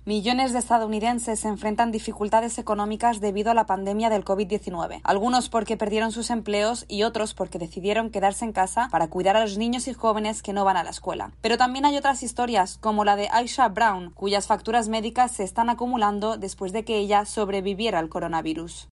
Millones de estadounidenses se enfrentan dificultades económicas debido a la pandemia del COVID-19. Algunos porque perdieron sus empleos y otros porque decidieron quedarse en casa para cuidar a los niños y jóvenes que no van a la escuela. Pero también hay otras historias, como la de Aisha Brown, cuyas facturas médicas se están acumulando después de que ella sobreviviera al coronavirus.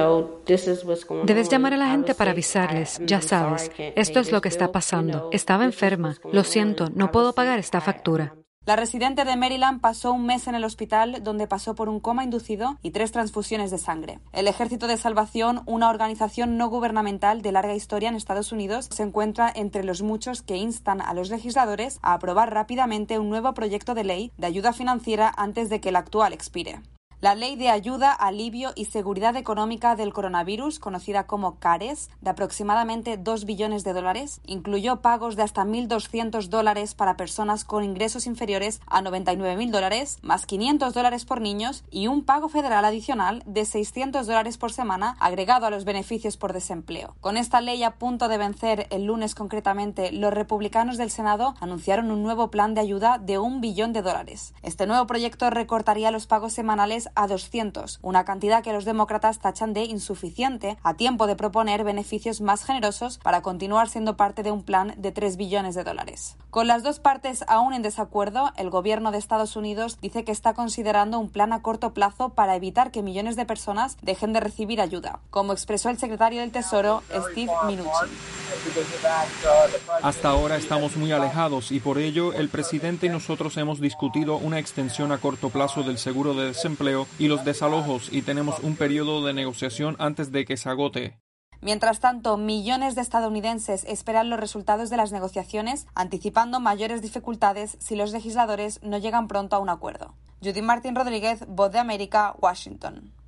Debes llamar a la gente para avisarles, ya sabes, esto es lo que está pasando. Estaba enferma, lo siento, no puedo pagar esta factura. La residente de Maryland pasó un mes en el hospital donde pasó por un coma inducido y 3 transfusiones de sangre. El Ejército de Salvación, una organización no gubernamental de larga historia en Estados Unidos, se encuentra entre los muchos que instan a los legisladores a aprobar rápidamente un nuevo proyecto de ley de ayuda financiera antes de que el actual expire. La Ley de Ayuda, Alivio y Seguridad Económica del Coronavirus, conocida como CARES, de aproximadamente $2 billones, incluyó pagos de hasta $1.200 para personas con ingresos inferiores a $99.000, más $500 por niños y un pago federal adicional de $600 por semana agregado a los beneficios por desempleo. Con esta ley a punto de vencer el lunes concretamente, los republicanos del Senado anunciaron un nuevo plan de ayuda de $1 billón. Este nuevo proyecto recortaría los pagos semanales a 200, una cantidad que los demócratas tachan de insuficiente a tiempo de proponer beneficios más generosos para continuar siendo parte de un plan de $3 billones. Con las dos partes aún en desacuerdo, el gobierno de Estados Unidos dice que está considerando un plan a corto plazo para evitar que millones de personas dejen de recibir ayuda, como expresó el secretario del Tesoro, Steve Mnuchin. Hasta ahora estamos muy alejados y por ello el presidente y nosotros hemos discutido una extensión a corto plazo del seguro de desempleo y los desalojos y tenemos un periodo de negociación antes de que se agote. Mientras tanto, millones de estadounidenses esperan los resultados de las negociaciones, anticipando mayores dificultades si los legisladores no llegan pronto a un acuerdo. Judith Martín Rodríguez, Voz de América, Washington.